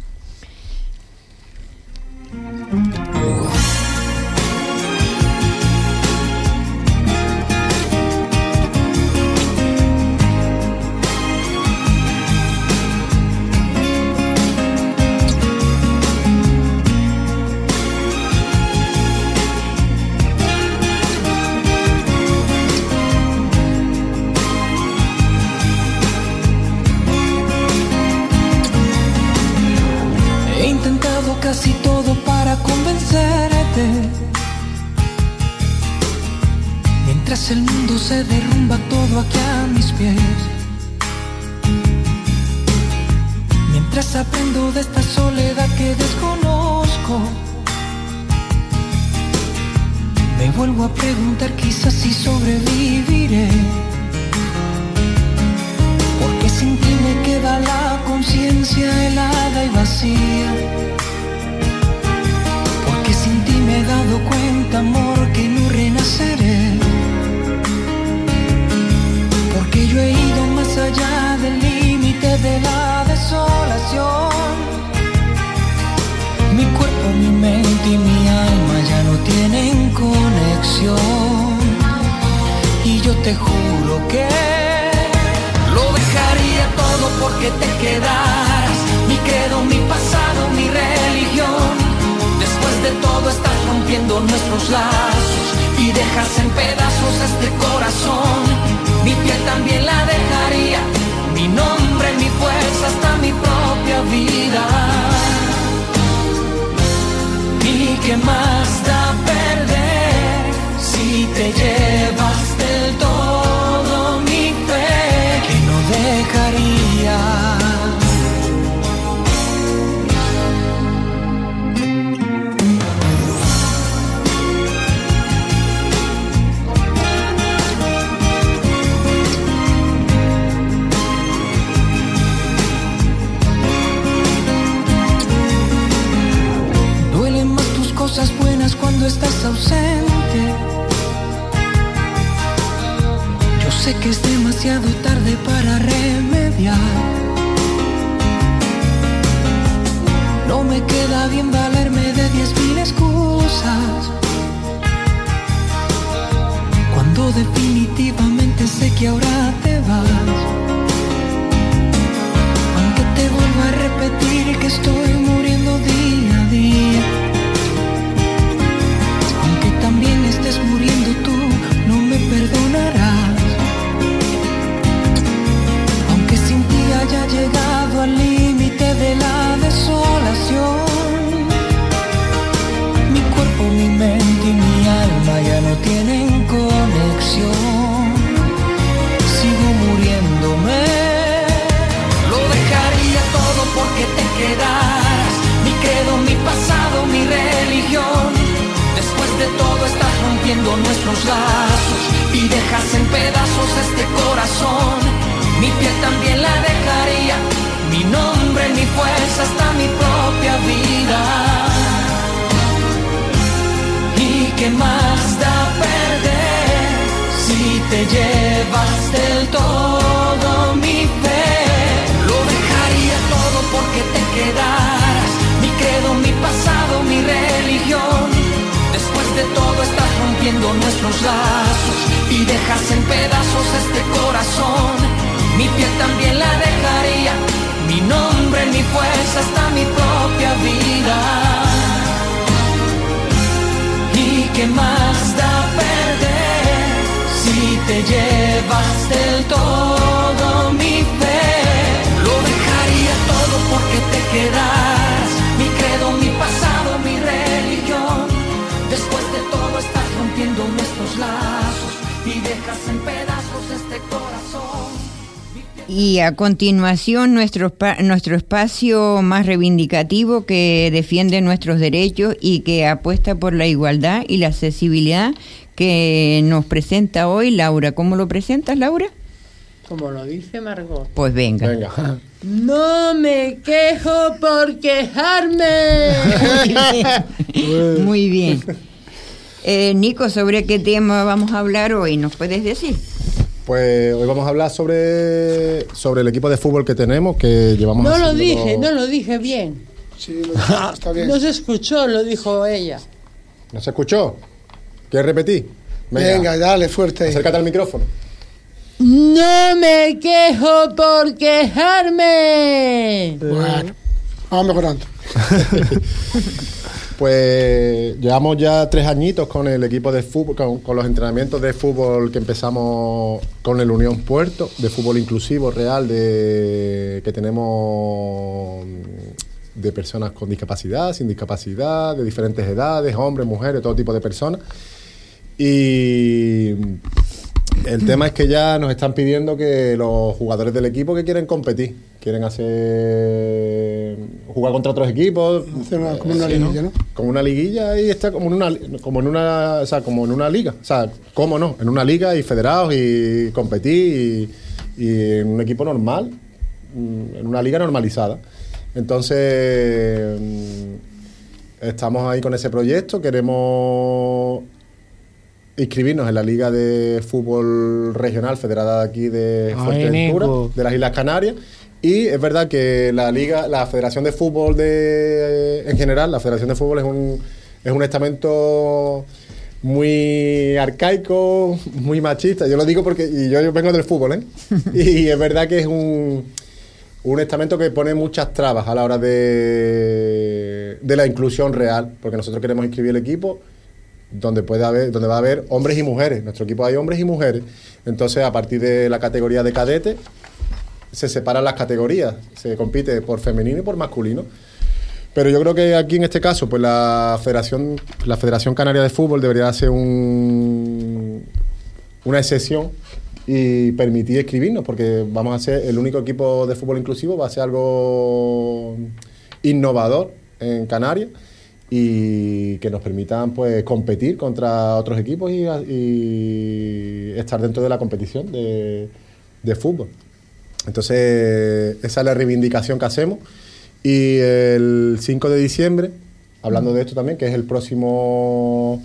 He intentado casi todo para convencerte. Mientras el mundo se derrumba todo aquí a mis pies. Mientras aprendo de esta soledad que desconozco. Me vuelvo a preguntar quizás si sobreviviré. Porque sin ti me queda la conciencia helada y vacía. Porque sin ti me he dado cuenta, amor, que no renaceré. Porque yo he ido más allá del límite de la desolación. Mi cuerpo, mi mente y mi alma ya no tienen conexión. Y yo te juro que lo dejaría todo porque te quedaras. Mi credo, mi pasado, mi religión. Después de todo estás rompiendo nuestros lazos y dejas en pedazos este corazón. Mi piel también la dejaría, mi nombre, mi fuerza, hasta mi propia vida. ¿Y qué más da perder si te llevas del todo mi fe que no dejaría? inocente. Yo sé que es demasiado tarde para remediar. No me queda bien valerme de diez mil excusas, cuando definitivamente sé que ahora te vas. Aunque te vuelvo a repetir que estoy muriendo día a día, aunque también estés muriendo tú, no me perdonarás. Aunque sin ti haya llegado al límite de la desolación, mi cuerpo, mi mente y mi alma ya no tienen conexión. Sigo muriéndome. Lo dejaría todo porque te quedaras. Mi credo, mi pasado, mi religión. Después de todo estás rompiendo nuestros lazos y dejas en pedazos este corazón. Mi piel también la dejaría, mi nombre, mi fuerza, hasta mi propia vida. ¿Y qué más da perder si te llevas del todo mi fe? Lo dejaría todo porque te quedaras. Mi credo, mi pasado, mi religión. Después de todo estás rompiendo nuestros lazos y dejas en pedazos este corazón. Mi piel también la dejaría, mi nombre, mi fuerza, hasta mi propia vida. ¿Y qué más da perder si te llevas del todo mi fe? Lo dejaría todo porque te quedaras. Mi credo, mi pasado, mi religión. Después de todo estás rompiendo nuestros lazos y dejas en pedazos este corazón. Y a continuación nuestro, nuestro espacio más reivindicativo que defiende nuestros derechos y que apuesta por la igualdad y la accesibilidad, que nos presenta hoy Laura. ¿Cómo lo presentas, Laura? Como lo dice Margot. Pues venga. Venga. No me quejo por quejarme. Muy bien. Eh, Nico, ¿sobre qué tema vamos a hablar hoy? ¿Nos puedes decir? Pues hoy vamos a hablar sobre, sobre el equipo de fútbol que tenemos, que llevamos... No lo dije, no lo dije bien. Sí, lo, está bien. No se escuchó, lo dijo ella. ¿No se escuchó? ¿Quieres repetir? Venga, dale, fuerte. Acércate al micrófono. No me quejo por quejarme. Bueno, vamos mejorando. Pues llevamos ya tres añitos con el equipo de fútbol, con, con los entrenamientos de fútbol que empezamos con el Unión Puerto, de fútbol inclusivo real, de que tenemos de personas con discapacidad, sin discapacidad, de diferentes edades, hombres, mujeres, todo tipo de personas. Y el tema es que ya nos están pidiendo que los jugadores del equipo que quieren competir, quieren hacer jugar contra otros equipos, hacer una, como una sí, liguilla, ¿no? Como una liguilla y está como en una como en una, o sea, como en una liga, o sea, cómo no, en una liga y federados y competir y, y en un equipo normal, en una liga normalizada. Entonces estamos ahí con ese proyecto, queremos inscribirnos en la Liga de Fútbol Regional federada de aquí de Fuerteventura, de las Islas Canarias. Y es verdad que la liga, la Federación de Fútbol de, en general, la Federación de Fútbol es un, es un estamento muy arcaico, muy machista. Yo lo digo porque y yo, yo vengo del fútbol, ¿eh? Y es verdad que es un, un estamento que pone muchas trabas a la hora de, de la inclusión real, porque nosotros queremos inscribir el equipo donde puede haber, donde va a haber hombres y mujeres. En nuestro equipo hay hombres y mujeres. Entonces, a partir de la categoría de cadete, se separan las categorías. Se compite por femenino y por masculino. Pero yo creo que aquí, en este caso, pues la Federación, la Federación Canaria de Fútbol debería hacer un, una excepción y permitir inscribirnos, porque vamos a ser el único equipo de fútbol inclusivo, va a ser algo innovador en Canarias, y que nos permitan pues competir contra otros equipos y, y estar dentro de la competición de, de fútbol. Entonces, esa es la reivindicación que hacemos. Y el cinco de diciembre, hablando de esto también, que es el próximo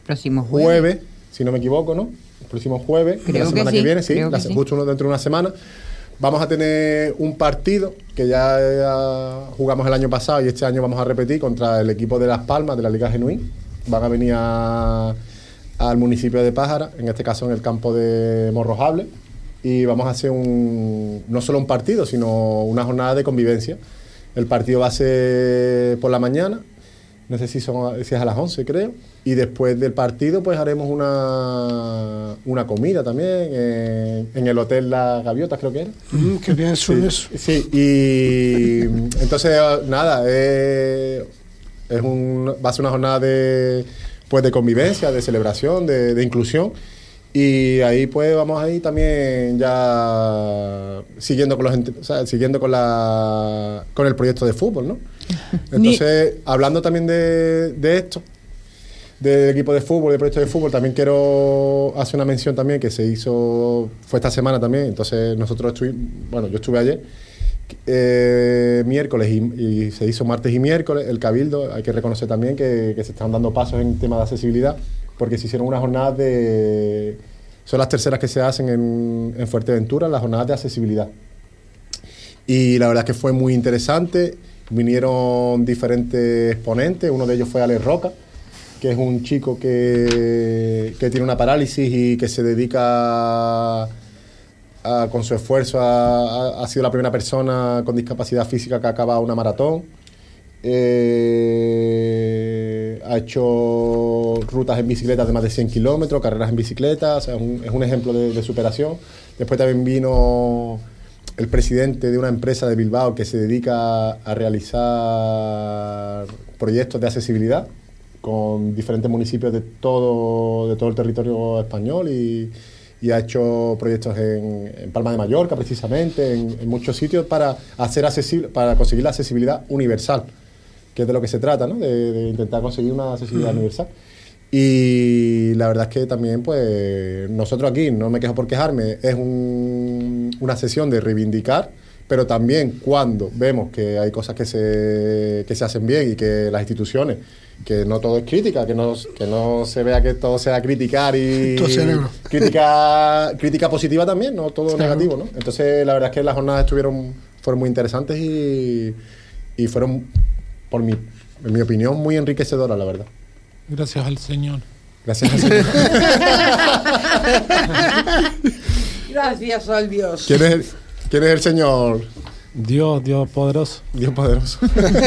Próximo jueves. jueves, si no me equivoco, ¿no? El próximo jueves, Creo la semana que que, sí, viene, sí, creo la- que sí. justo uno- dentro de una semana. Vamos a tener un partido que ya eh, jugamos el año pasado y este año vamos a repetir contra el equipo de Las Palmas de la Liga Genuín. Van a venir a- al municipio de Pájara, en este caso en el campo de Morrojable, y vamos a hacer un, no solo un partido, sino una jornada de convivencia. El partido va a ser por la mañana, no sé si, son, si es a las once, creo, y después del partido pues haremos una, una comida también en, en el Hotel Las Gaviotas, creo que era. Mm, qué bien suena Sí, eso. sí, y entonces nada, eh, es un, va a ser una jornada de, pues, de convivencia, de celebración, de, de inclusión. Y ahí pues vamos a ir también ya siguiendo con los ent- o sea, siguiendo con la con el proyecto de fútbol, ¿no? Entonces, hablando también de, de esto, del equipo de fútbol, del proyecto de fútbol, también quiero hacer una mención también que se hizo, fue esta semana también, entonces nosotros estuvimos, bueno, yo estuve ayer, eh, miércoles y, y se hizo martes y miércoles, el Cabildo, hay que reconocer también que, que se están dando pasos en tema de accesibilidad, porque se hicieron unas jornadas de, son las terceras que se hacen en, en Fuerteventura, las jornadas de accesibilidad. Y la verdad es que fue muy interesante, vinieron diferentes ponentes, uno de ellos fue Alex Roca, que es un chico que, que tiene una parálisis y que se dedica a, a- con su esfuerzo, a- a- ha sido la primera persona con discapacidad física que acaba una maratón. Eh, ha hecho rutas en bicicleta de más de cien kilómetros, carreras en bicicleta, o sea, es, un, es un ejemplo de, de superación. Después también vino el presidente de una empresa de Bilbao que se dedica a realizar proyectos de accesibilidad con diferentes municipios de todo, de todo el territorio español y, y ha hecho proyectos en, en Palma de Mallorca precisamente, en, en muchos sitios para hacer accesible, para conseguir la accesibilidad universal, que es de lo que se trata, ¿no? De, de intentar conseguir una accesibilidad Mm. universal. Y la verdad es que también, pues, nosotros aquí, no me quejo por quejarme, es un- una sesión de reivindicar, pero también cuando vemos que hay cosas que se, que se hacen bien y que las instituciones, que no todo es crítica, que no, que no se vea que todo sea criticar y Todo cerebro. crítica, crítica positiva también, no todo Claro. negativo, ¿no? Entonces la verdad es que las jornadas estuvieron, fueron muy interesantes y, y fueron, por mi, en mi opinión, muy enriquecedoras, la verdad. Gracias al Señor. Gracias al Señor. Gracias al Dios. ¿Quién es el, quién es el Señor? Dios, Dios poderoso. Dios poderoso.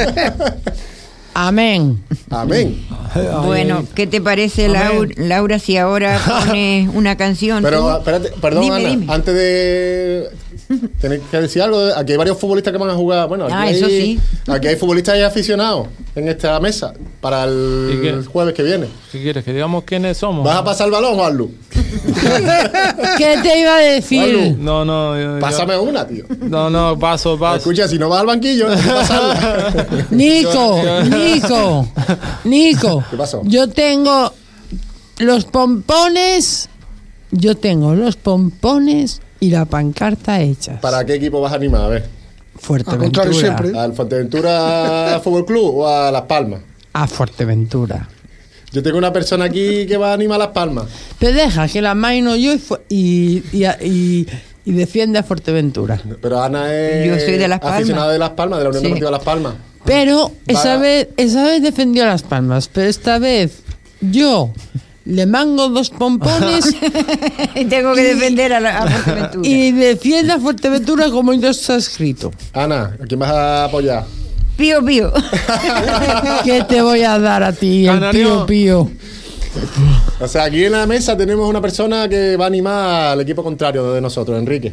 Amén. Amén. Bueno, ¿qué te parece, Amén. Laura, Laura, si ahora pones una canción? Pero, tú? espérate, perdón, Dime, Ana, dime. antes de... Tenéis que decir algo. Aquí hay varios futbolistas que van a jugar. Bueno, aquí, Ah, hay, eso sí. aquí hay futbolistas y aficionados en esta mesa para el, ¿Y qué? el jueves que viene. ¿Qué quieres? ¿Que digamos quiénes somos? ¿Vas a pasar el balón, Juanlu? ¿Qué te iba a decir? Juanlu, No, no. yo- yo- pásame una, tío. No, no, paso, paso. Escucha, si no vas al banquillo, hay que pasarla. Nico, Yo- yo- Nico, Nico. ¿Qué pasó? Yo tengo los pompones, yo tengo los pompones y la pancarta hechas. ¿Para qué equipo vas a animar? A ver. Fuerteventura. Al contrario, siempre. ¿Al Fuerteventura Fútbol Club o a Las Palmas? A Fuerteventura. Yo tengo una persona aquí que va a animar a Las Palmas. Pero deja que la maino yo y, fu- y, y, y- y defiende a Fuerteventura. Pero Ana es Yo soy de Las Palmas. aficionada de Las Palmas, de la Unión Sí. Deportiva Las Palmas. Pero esa Va- vez, esa vez defendió a Las Palmas, pero esta vez yo le mango dos pompones Y tengo que defender a la a Fuerteventura. y defiende a Fuerteventura como ya está escrito. Ana, ¿a quién vas a apoyar? Pío, pío. ¿Qué te voy a dar a ti, el Canario. pío pío? O sea, aquí en la mesa tenemos una persona que va a animar al equipo contrario de nosotros, Enrique.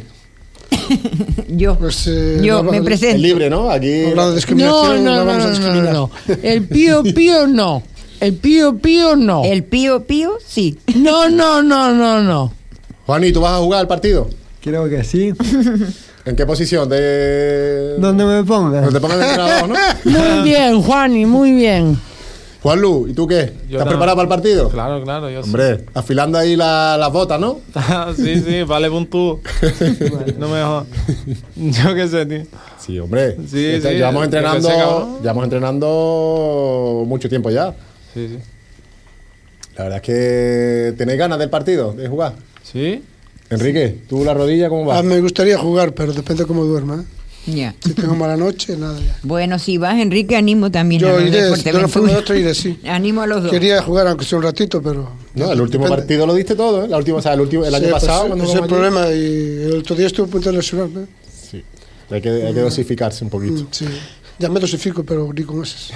Yo. Pues, eh, Yo no, me no, Es presento. libre, ¿no? Aquí. Hablando de No, discriminación, no, no, no, vamos a no, no, discriminar. no. El pío pío no. El pío pío no. El pío, pío, sí. No, no, no, no, no. Juani, ¿tú vas a jugar el partido? Creo que sí. ¿En qué posición? De... Donde me ponga. Donde te pongan el entrenador, ¿no? Muy bien, Juani, muy bien. Juanlu, ¿y tú qué? Yo ¿Estás no. preparado para el partido? Claro, claro, yo Hombre, afilando ahí la- las botas, ¿no? sí. sí, sí, vale, pon tú. No me jodas. Yo qué sé, tío. Sí, hombre. Sí, Está- sí, llevamos yo qué entrenando, sé, cabrón. llevamos entrenando mucho tiempo ya. Sí, sí. La verdad es que tenéis ganas del partido, de jugar. Sí. Enrique, ¿tú la rodilla cómo va? Ah, me gustaría jugar, pero depende cómo duerma. ¿eh? Ya. Si tengo mala noche, nada ya. Bueno, si vas, Enrique, animo también Yo a los de iré, de una Fuerteventura. forma u otra iré, sí. Animo a los dos. Quería jugar aunque sea un ratito, pero... No, el último depende. partido lo diste todo, ¿eh? La última, o sea, el, último, el Sí, año pues, pasado. Cuando ese es el jugamos allí. problema, y el otro día estuve a punto de lesionarme. Sí, hay que, hay que dosificarse un poquito. Mm, sí. Ya me dosifico, pero ni con esas.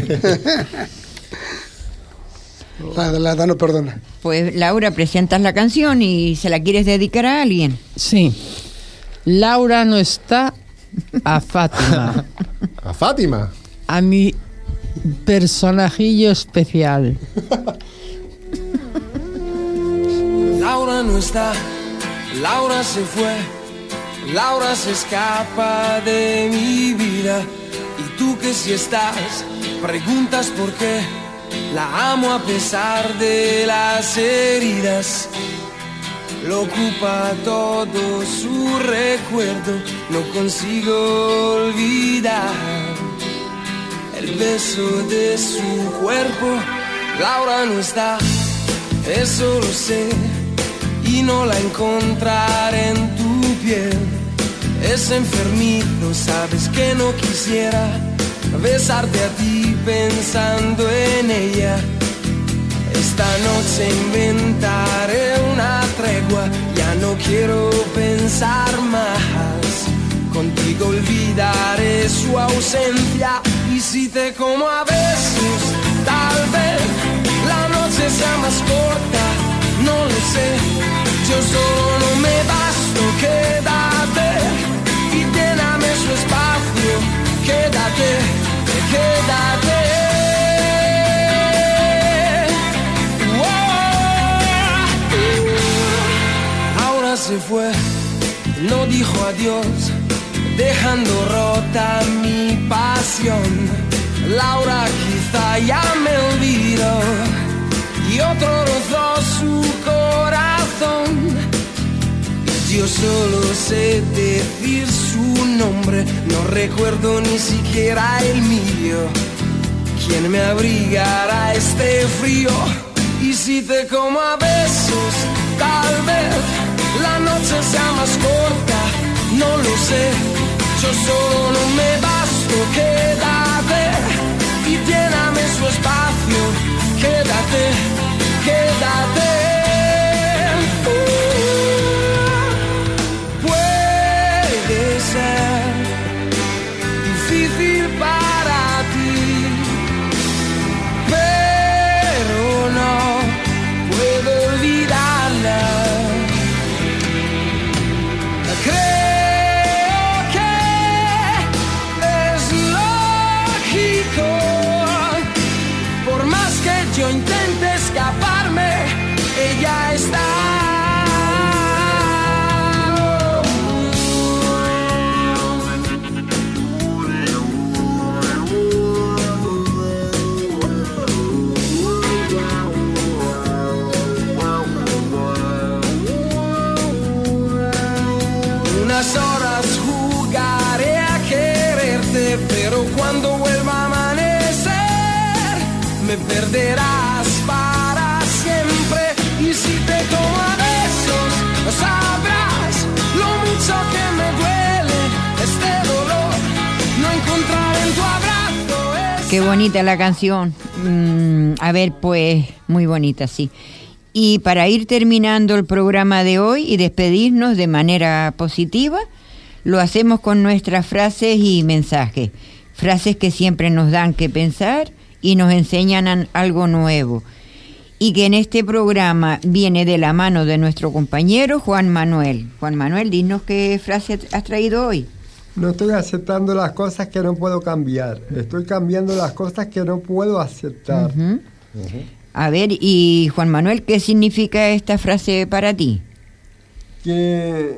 la, la edad no perdona. Pues Laura, presentas la canción y se la quieres dedicar a alguien. Sí. Laura no está, a Fátima. ¿A Fátima? A mi personajillo especial. Laura no está, Laura se fue, Laura se escapa de mi vida. Y tú que si estás, preguntas por qué. La amo a pesar de las heridas. Lo ocupa todo su recuerdo. No consigo olvidar el beso de su cuerpo. Laura no está, eso lo sé. Y no la encontraré en tu piel. Es enfermizo, sabes que no quisiera besarte a ti pensando en ella. Esta noche inventaré una tregua, ya no quiero pensar más. Contigo olvidaré su ausencia. Y si te como a besos, tal vez la noche sea más corta, no lo sé. Yo solo no me basto, quédate y lléname su espacio. Quédate, quédate. Oh. Ahora se fue, no dijo adiós, dejando rota mi pasión. Laura quizá ya me olvidó y otro rozó su corazón. Yo solo sé decir su nombre, no recuerdo ni siquiera el mío. ¿Quién me abrigará este frío? Y si te como a besos, tal vez la noche sea más corta, no lo sé. Yo solo no me basto, quédate y lléname su espacio. Quédate, quédate. Difícil para ti, pero no puedo olvidarla. Creo que es lógico, por más que yo intente escaparme, ella está. Horas jugaré a quererte, pero cuando vuelva a amanecer me perderás para siempre. Y si te tomo a besos, sabrás lo mucho que me duele este dolor, no encontrar en tu abrazo esa... Qué bonita la canción. Mm, a ver, pues, muy bonita, sí. Y para ir terminando el programa de hoy y despedirnos de manera positiva, lo hacemos con nuestras frases y mensajes. Frases que siempre nos dan que pensar y nos enseñan algo nuevo. Y que en este programa viene de la mano de nuestro compañero Juan Manuel. Juan Manuel, dinos qué frase has traído hoy. No estoy aceptando las cosas que no puedo cambiar. Estoy cambiando las cosas que no puedo aceptar. Uh-huh. Uh-huh. A ver, y Juan Manuel, ¿qué significa esta frase para ti? Que...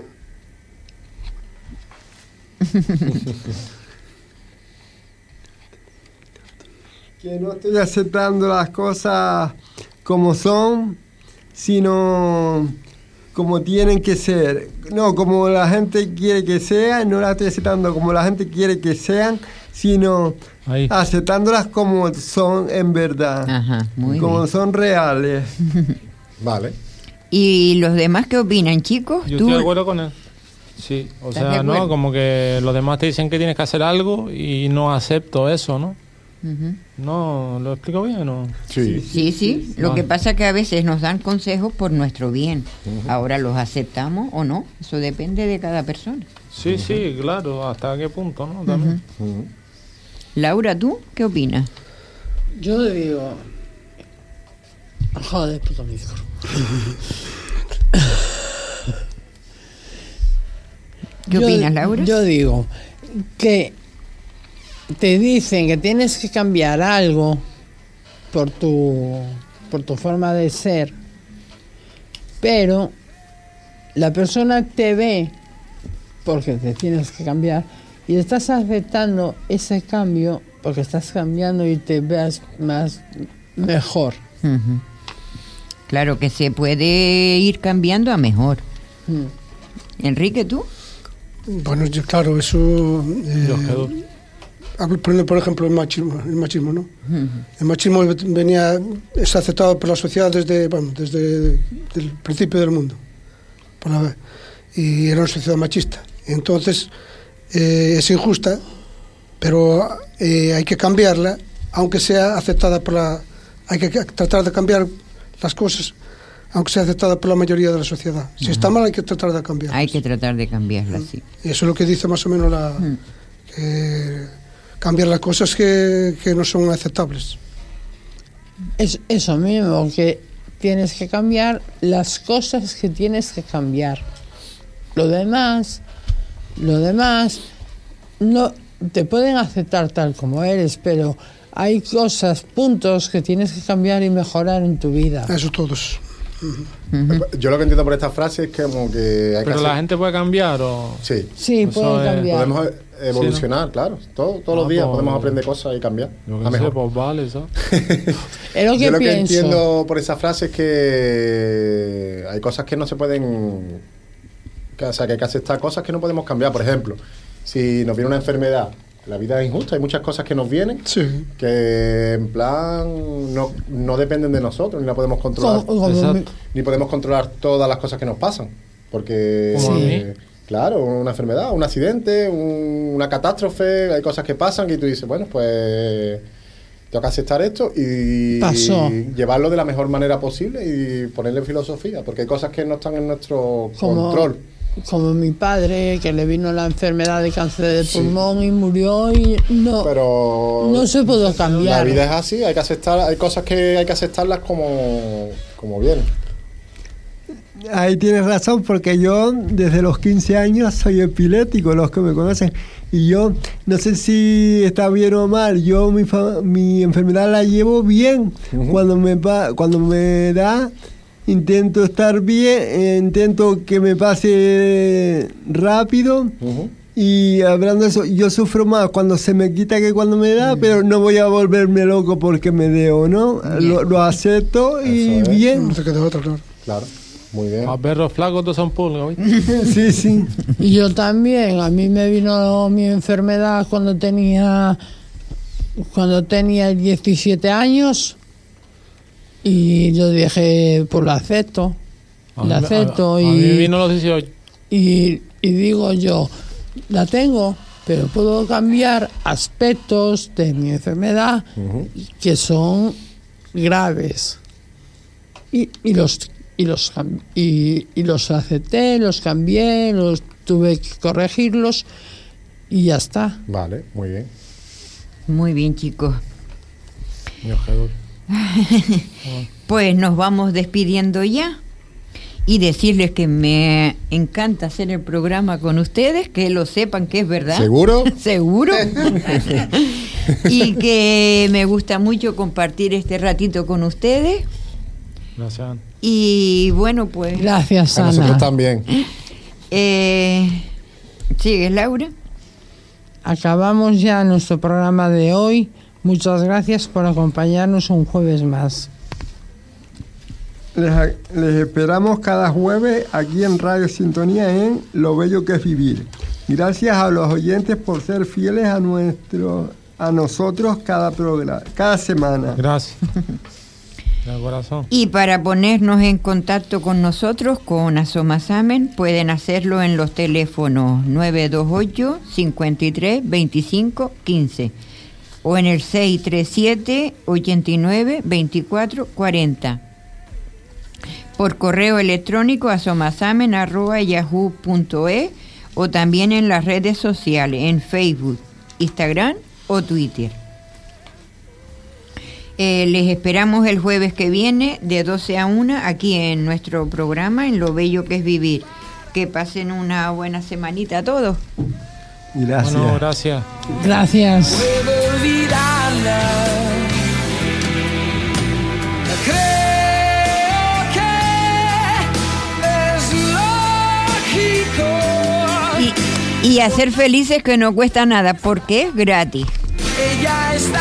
que no estoy aceptando las cosas como son, sino como tienen que ser. No, como la gente quiere que sean, no las estoy aceptando como la gente quiere que sean, sino Ahí. aceptándolas como son en verdad, Ajá, muy como bien. son reales. Vale. ¿Y los demás qué opinan, chicos? Yo ¿Tú- estoy de acuerdo con él. Sí, o ¿Estás de sea, acuerdo? ¿no? Como que los demás te dicen que tienes que hacer algo y no acepto eso, ¿no? Ujú. No, ¿lo explico bien o no? Sí. Sí, sí. Lo Ah. que pasa es que a veces nos dan consejos por nuestro bien. Ahora los aceptamos o no. Eso depende de cada persona. Sí, sí, claro, hasta qué punto, ¿no? También. Ujú. Laura, ¿tú qué opinas? Yo digo. Joder, puto micro. ¿Qué Yo- opinas, Laura? Yo digo que te dicen que tienes que cambiar algo por tu por tu forma de ser, pero la persona te ve porque te tienes que cambiar y estás aceptando ese cambio porque estás cambiando y te veas más mejor. Ujú. Claro que se puede ir cambiando a mejor. Mm. Enrique, ¿tú? Bueno, yo, claro, eso... eh, Dios, qué duro. hablo- poniendo, por ejemplo, el machismo, el machismo, ¿no? Ujú. El machismo venía, es aceptado por la sociedad desde, bueno, desde el principio del mundo. Por la, y era una sociedad machista. Entonces, eh, es injusta, pero eh, hay que cambiarla, aunque sea aceptada por la... Hay que tratar de cambiar las cosas, aunque sea aceptada por la mayoría de la sociedad. Si está mal, hay que tratar de cambiarla. Hay que tratar de cambiarla, sí. Y eso es lo que dice más o menos la... Mm. que cambiar las cosas que, que no son aceptables. Es eso mismo, que tienes que cambiar las cosas que tienes que cambiar. Lo demás, lo demás, no te pueden aceptar tal como eres, pero hay cosas, puntos que tienes que cambiar y mejorar en tu vida. Eso todos. Yo lo que entiendo por esta frase es que como que hay que Pero hacer... la gente puede cambiar o... Sí. Sí, Eso puede es- cambiar. Podemos evolucionar, claro. Todo- todos los Ah, días pues- podemos aprender cosas y cambiar. Yo a qué sé, mejor. pues vale, ¿sabes? Es lo que Yo lo que pienso. entiendo por esa frase es que hay cosas que no se pueden... que- o sea, que hay que aceptar cosas que no podemos cambiar. Por ejemplo, si nos viene una enfermedad, la vida es injusta, hay muchas cosas que nos vienen Sí. que en plan no, no dependen de nosotros, ni la podemos controlar. Como- como Exacto. mi- Ni podemos controlar todas las cosas que nos pasan. Porque, Como a mí. eh, claro, una enfermedad, un accidente, un- una catástrofe, hay cosas que pasan y tú dices, bueno, pues tengo que aceptar esto y, Pasó. y llevarlo de la mejor manera posible y ponerle filosofía, porque hay cosas que no están en nuestro Como- control. Como mi padre, que le vino la enfermedad de cáncer de Sí. pulmón y murió y no, Pero no se pudo la cambiar. vida es así, hay que aceptar, hay cosas que hay que aceptarlas como, como vienen. Ahí tienes razón, porque yo desde los quince años soy epiléptico, los que me conocen. Y yo, no sé si está bien o mal, yo mi, fa- mi enfermedad la llevo bien. Ujú. Cuando me pa- cuando me da, intento estar bien, eh, intento que me pase rápido. Ujú. Y hablando de eso, yo sufro más cuando se me quita que cuando me da, pero no voy a volverme loco porque me dé o no. Bien. Lo, lo acepto y Eso es. bien. No te queda otra, claro. Claro, muy bien. A perros flacos todos son pulgas, ¿viste? Sí, sí. Y yo también, a mí me vino mi enfermedad cuando tenía cuando tenía diecisiete años y yo dije, pues lo acepto, A la mí- acepto a, y, a mí vino los dieciocho. y, y digo yo, la tengo, pero puedo cambiar aspectos de mi enfermedad Ujú. que son graves y, y los y los cam- y, y los acepté, los cambié, los tuve que corregirlos y ya está. Vale, muy bien. Muy bien, chicos. Dios, qué duro. Pues nos vamos despidiendo ya y decirles que me encanta hacer el programa con ustedes, que lo sepan que es verdad. ¿Seguro? Seguro. Y que me gusta mucho compartir este ratito con ustedes. Gracias, Ana. Y bueno, pues... Gracias, A Ana. nosotros también. Eh, ¿Sigues, Laura? Acabamos ya nuestro programa de hoy. Muchas gracias por acompañarnos un jueves más. Les, les esperamos cada jueves aquí en Radio Sintonía en Lo Bello que es Vivir. Gracias a los oyentes por ser fieles a nuestro a nosotros cada programa, cada semana. Gracias. De corazón. Y para ponernos en contacto con nosotros, con Asomasamen, pueden hacerlo en los teléfonos nueve dos ocho, cincuenta y tres, veinticinco, quince o en el seis tres siete, ochenta y nueve, veinticuatro, cuarenta. Por correo electrónico asomasamen arroba yahoo punto es o también en las redes sociales, en Facebook, Instagram o Twitter. Eh, les esperamos el jueves que viene de doce a una aquí en nuestro programa en Lo Bello que es Vivir. Que pasen una buena semanita a todos. Gracias. Bueno, gracias. Gracias. Puedo olvidarla. Creo que es lógico. Y, y hacer felices que no cuesta nada porque es gratis. Ella está.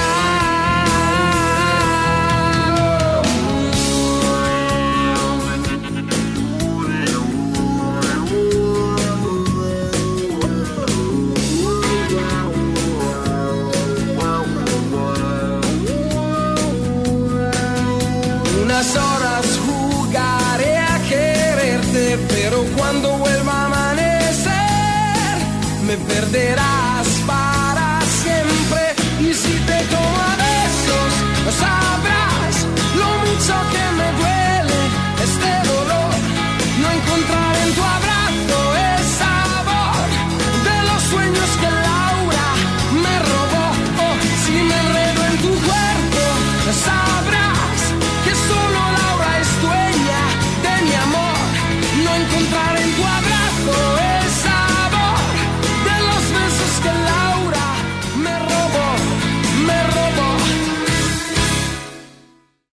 Unas horas jugaré a quererte, pero cuando vuelva a amanecer me perderás para siempre. Y si te tomo a besos, sabrás lo mucho que me duele este dolor. No encontrar en tu abrazo el sabor de los sueños que Laura me robó. Oh, si me enredo en tu cuerpo, sabrás que solo Laura es dueña de mi amor. No encontrar